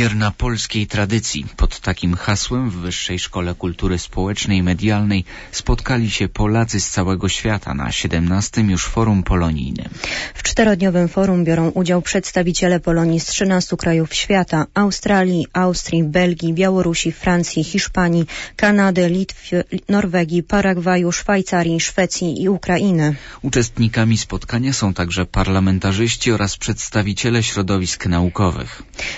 wierna polskiej tradycji. Pod takim hasłem w Wyższej Szkole Kultury Społecznej i Medialnej spotkali się Polacy z całego świata na 17. już Forum Polonijnym. W 4-dniowym forum biorą udział przedstawiciele Polonii z 13 krajów świata: Australii, Austrii, Belgii, Białorusi, Francji, Hiszpanii, Kanady, Litwy, Norwegii, Paragwaju, Szwajcarii, Szwecji i Ukrainy. Uczestnikami spotkania są także parlamentarzyści oraz przedstawiciele środowisk naukowych.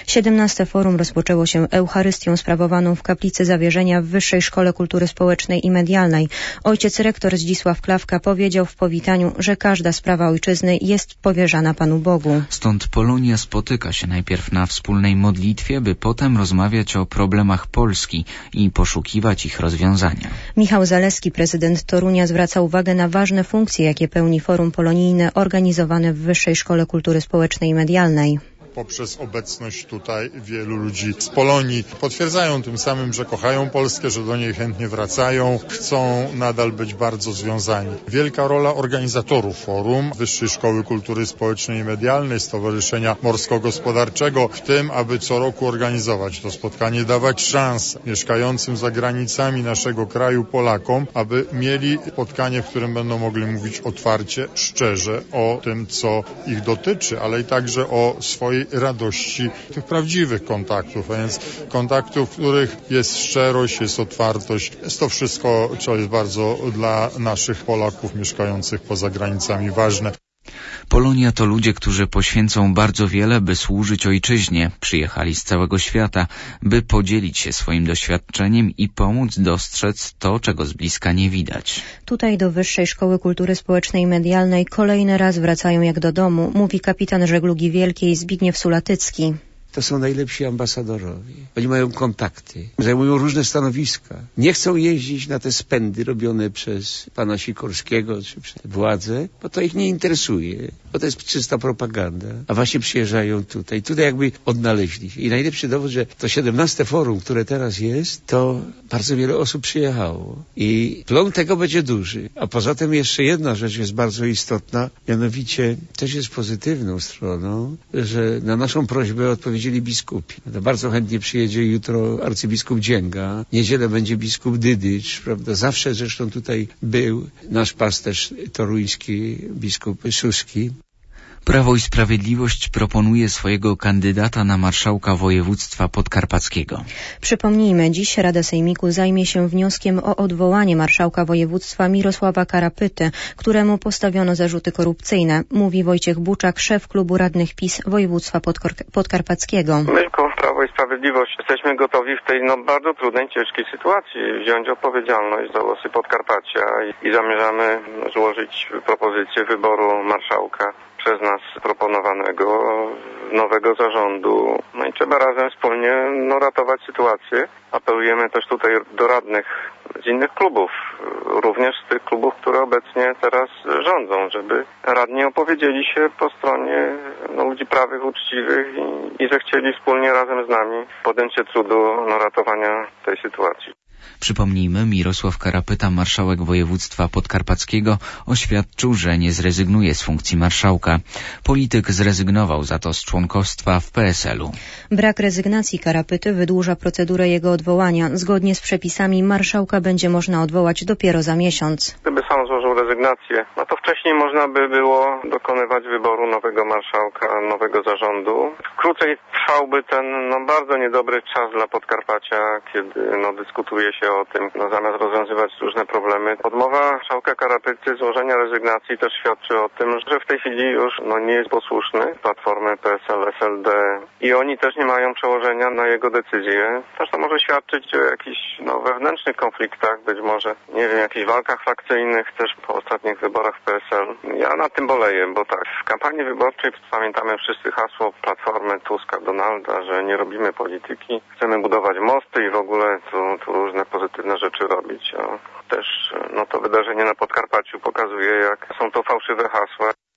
17. forum rozpoczęło się Eucharystią sprawowaną w Kaplicy Zawierzenia w Wyższej Szkole Kultury Społecznej i Medialnej. Ojciec rektor Zdzisław Klawka powiedział w powitaniu, że każda sprawa ojczyzny jest powierzana Panu Bogu. Stąd Polonia spotyka się najpierw na wspólnej modlitwie, by potem rozmawiać o problemach Polski i poszukiwać ich rozwiązania. Michał Zaleski, prezydent Torunia, zwraca uwagę na ważne funkcje, jakie pełni Forum Polonijne organizowane w Wyższej Szkole Kultury Społecznej i Medialnej. Poprzez obecność tutaj wielu ludzi z Polonii potwierdzają tym samym, że kochają Polskę, że do niej chętnie wracają, chcą nadal być bardzo związani. Wielka rola organizatorów forum, Wyższej Szkoły Kultury Społecznej i Medialnej, Stowarzyszenia Morsko-Gospodarczego w tym, aby co roku organizować to spotkanie, dawać szansę mieszkającym za granicami naszego kraju Polakom, aby mieli spotkanie, w którym będą mogli mówić otwarcie, szczerze o tym, co ich dotyczy, ale i także o swojej radości tych prawdziwych kontaktów, a więc kontaktów, w których jest szczerość, jest otwartość. Jest to wszystko, co jest bardzo dla naszych Polaków mieszkających poza granicami ważne. Polonia to ludzie, którzy poświęcą bardzo wiele, by służyć ojczyźnie. Przyjechali z całego świata, by podzielić się swoim doświadczeniem i pomóc dostrzec to, czego z bliska nie widać. Tutaj do Wyższej Szkoły Kultury Społecznej i Medialnej kolejny raz wracają jak do domu, mówi kapitan żeglugi wielkiej Zbigniew Sulatycki. To są najlepsi ambasadorowie. Oni mają kontakty, zajmują różne stanowiska. Nie chcą jeździć na te spędy robione przez pana Sikorskiego czy przez władze, bo to ich nie interesuje, bo to jest czysta propaganda. A właśnie przyjeżdżają tutaj. Tutaj jakby odnaleźli się. I najlepszy dowód, że to 17. forum, które teraz jest, to bardzo wiele osób przyjechało. I plon tego będzie duży. A poza tym jeszcze jedna rzecz jest bardzo istotna, mianowicie też jest pozytywną stroną, że na naszą prośbę odpowiedzieli biskupi. To bardzo chętnie przyjedzie jutro arcybiskup Dzięga, niedzielę będzie biskup Dydycz, prawda? Zawsze zresztą tutaj był nasz pasterz toruński, biskup Suski. Prawo i Sprawiedliwość proponuje swojego kandydata na marszałka województwa podkarpackiego. Przypomnijmy, dziś Rada Sejmiku zajmie się wnioskiem o odwołanie marszałka województwa Mirosława Karapyty, któremu postawiono zarzuty korupcyjne, mówi Wojciech Buczak, szef klubu radnych PiS województwa podkarpackiego. My jako Prawo i Sprawiedliwość jesteśmy gotowi w tej bardzo trudnej, ciężkiej sytuacji wziąć odpowiedzialność za losy Podkarpacia i zamierzamy złożyć propozycję wyboru marszałka przez nas proponowanego nowego zarządu. No i trzeba razem wspólnie ratować sytuację. Apelujemy też tutaj do radnych z innych klubów, również z tych klubów, które obecnie teraz rządzą, żeby radni opowiedzieli się po stronie ludzi prawych, uczciwych i że chcieli wspólnie razem z nami podjąć się trudu ratowania tej sytuacji. Przypomnijmy, Mirosław Karapyta, marszałek województwa podkarpackiego, oświadczył, że nie zrezygnuje z funkcji marszałka. Polityk zrezygnował za to z członkostwa w PSL-u. Brak rezygnacji Karapyty wydłuża procedurę jego odwołania. Zgodnie z przepisami marszałka będzie można odwołać dopiero za miesiąc. Gdyby sam złożył rezygnację, to wcześniej można by było dokonywać wyboru nowego marszałka, nowego zarządu. Krócej trwałby ten bardzo niedobry czas dla Podkarpacia, kiedy dyskutuje się o tym, zamiast rozwiązywać różne problemy. Odmowa marszałka Karapyty złożenia rezygnacji też świadczy o tym, że w tej chwili już nie jest posłuszny Platformy, PSL, SLD i oni też nie mają przełożenia na jego decyzje. Też to może świadczyć o jakichś wewnętrznych konfliktach, być może, jakichś walkach frakcyjnych też po ostatnich wyborach w PSL. Ja nad tym boleję, bo tak, w kampanii wyborczej pamiętamy wszyscy hasło Platformy, Tuska, Donalda, że nie robimy polityki, chcemy budować mosty i w ogóle tu różne pozytywne rzeczy robić. Też to wydarzenie na Podkarpaciu pokazuje, jak są to fałszywe hasła.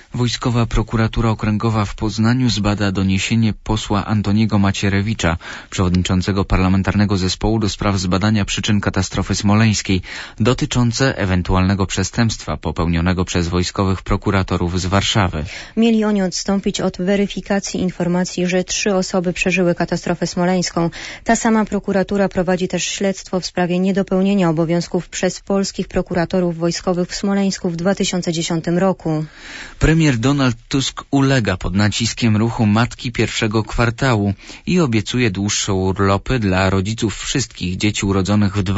Wojskowa Prokuratura Okręgowa w Poznaniu zbada doniesienie posła Antoniego Macierewicza, przewodniczącego Parlamentarnego Zespołu do spraw zbadania przyczyn katastrofy smoleńskiej, dotyczące ewentualnego przestępstwa popełnionego przez wojskowych prokuratorów z Warszawy. Mieli oni odstąpić od weryfikacji informacji, że 3 osoby przeżyły katastrofę smoleńską. Ta sama prokuratura prowadzi też śledztwo w sprawie niedopełnienia obowiązków przez polskich prokuratorów wojskowych w Smoleńsku w 2010 roku. Premier Donald Tusk ulega pod naciskiem ruchu matki pierwszego kwartału i obiecuje dłuższe urlopy dla rodziców wszystkich dzieci urodzonych w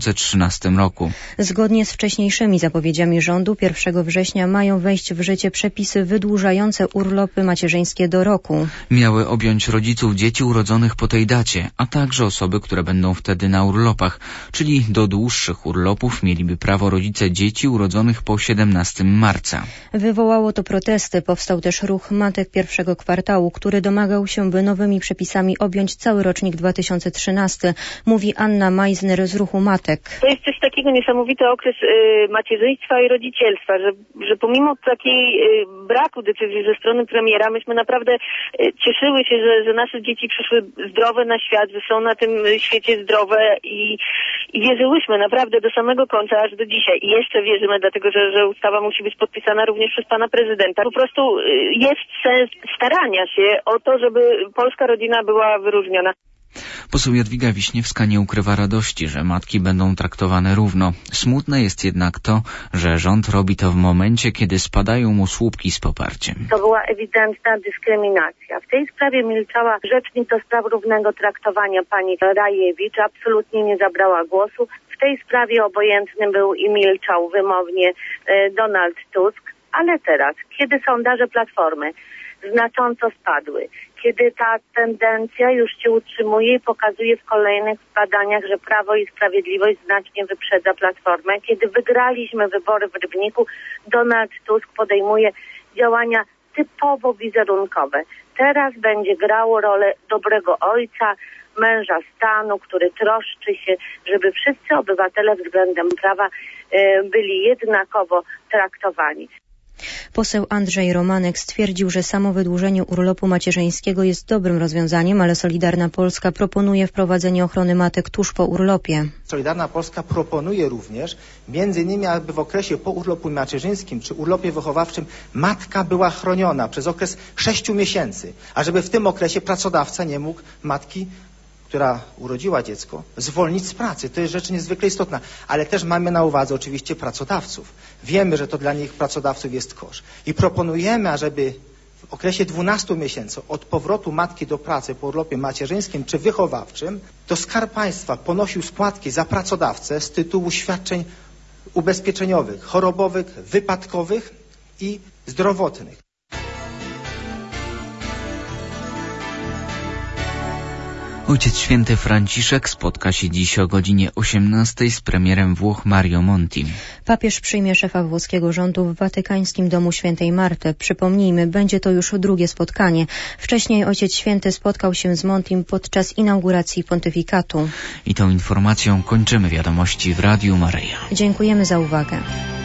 2013 roku. Zgodnie z wcześniejszymi zapowiedziami rządu 1 września mają wejść w życie przepisy wydłużające urlopy macierzyńskie do roku. Miały objąć rodziców dzieci urodzonych po tej dacie, a także osoby, które będą wtedy na urlopach, czyli do dłuższych urlopów mieliby prawo rodzice dzieci urodzonych po 17 marca. Wywołało to protesty. Powstał też ruch matek pierwszego kwartału, który domagał się, by nowymi przepisami objąć cały rocznik 2013, mówi Anna Meisner z ruchu matek. To jest coś takiego, niesamowity okres macierzyństwa i rodzicielstwa, że pomimo takiej braku decyzji ze strony premiera, myśmy naprawdę cieszyły się, że nasze dzieci przyszły zdrowe na świat, że są na tym świecie zdrowe i wierzyłyśmy naprawdę do samego końca, aż do dzisiaj. I jeszcze wierzymy, dlatego że ustawa musi być podpisana również przez pana prezydenta. Po prostu jest sens starania się o to, żeby polska rodzina była wyróżniona. Poseł Jadwiga Wiśniewska nie ukrywa radości, że matki będą traktowane równo. Smutne jest jednak to, że rząd robi to w momencie, kiedy spadają mu słupki z poparciem. To była ewidentna dyskryminacja. W tej sprawie milczała rzecznik do spraw równego traktowania pani Rajewicz, absolutnie nie zabrała głosu. W tej sprawie obojętny był i milczał wymownie Donald Tusk. Ale teraz, kiedy sondaże Platformy znacząco spadły, kiedy ta tendencja już się utrzymuje i pokazuje w kolejnych badaniach, że Prawo i Sprawiedliwość znacznie wyprzedza Platformę, kiedy wygraliśmy wybory w Rybniku, Donald Tusk podejmuje działania typowo wizerunkowe. Teraz będzie grało rolę dobrego ojca, męża stanu, który troszczy się, żeby wszyscy obywatele względem prawa byli jednakowo traktowani. Poseł Andrzej Romanek stwierdził, że samo wydłużenie urlopu macierzyńskiego jest dobrym rozwiązaniem, ale Solidarna Polska proponuje wprowadzenie ochrony matek tuż po urlopie. Solidarna Polska proponuje również, między innymi, aby w okresie po urlopie macierzyńskim czy urlopie wychowawczym matka była chroniona przez okres 6 miesięcy, a żeby w tym okresie pracodawca nie mógł matki, która urodziła dziecko, zwolnić z pracy. To jest rzecz niezwykle istotna, ale też mamy na uwadze oczywiście pracodawców. Wiemy, że to dla nich pracodawców jest koszt. I proponujemy, ażeby w okresie 12 miesięcy od powrotu matki do pracy po urlopie macierzyńskim czy wychowawczym, to Skarb Państwa ponosił składki za pracodawcę z tytułu świadczeń ubezpieczeniowych, chorobowych, wypadkowych i zdrowotnych. Ojciec Święty Franciszek spotka się dziś o godzinie 18 z premierem Włoch Mario Monti. Papież przyjmie szefa włoskiego rządu w watykańskim domu Świętej Marty. Przypomnijmy, będzie to już drugie spotkanie. Wcześniej Ojciec Święty spotkał się z Montim podczas inauguracji pontyfikatu. I tą informacją kończymy wiadomości w Radiu Maryja. Dziękujemy za uwagę.